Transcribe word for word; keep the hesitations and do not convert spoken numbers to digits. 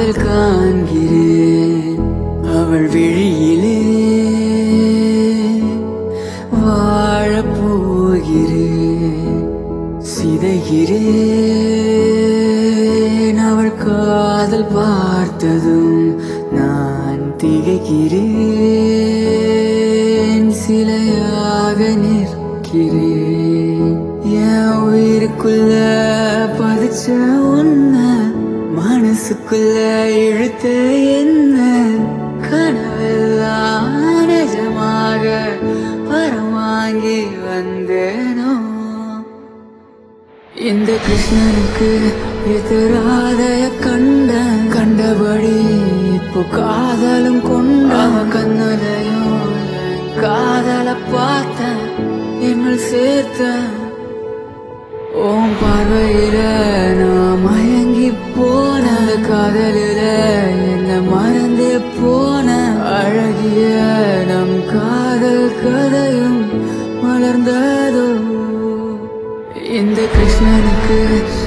காதல் காண்கிறேன் அவள் விழியிலே வாழப் போகிறேன் சிதைகிறேன் அவள் காதல் பார்த்ததும் நான் திகைக்கிறேன் சிலையாக நிற்கிறேன் என் உயிருக்குள்ள பதிச்ச உன்ன மனசுக்குள்ள இழுத்த என்ன கனவெல்லாம் நிஜமாக வரம் வாங்கி வந்தேனோ இந்த கிருஷ்ணனுக்கு எதிராதைய கண்ட கண்டபடி இப்போ காதலும் கொண்ட கண்ணுலையும் காதல பார்த்த என்னுள் சேர்த்த ஓம் பார்வையில நான் மயங்கி போன காதலில என்ன மறந்தே போன அழகிய நம் காதல் கதையும் மலர்ந்ததோ இந்த கிருஷ்ணனுக்கு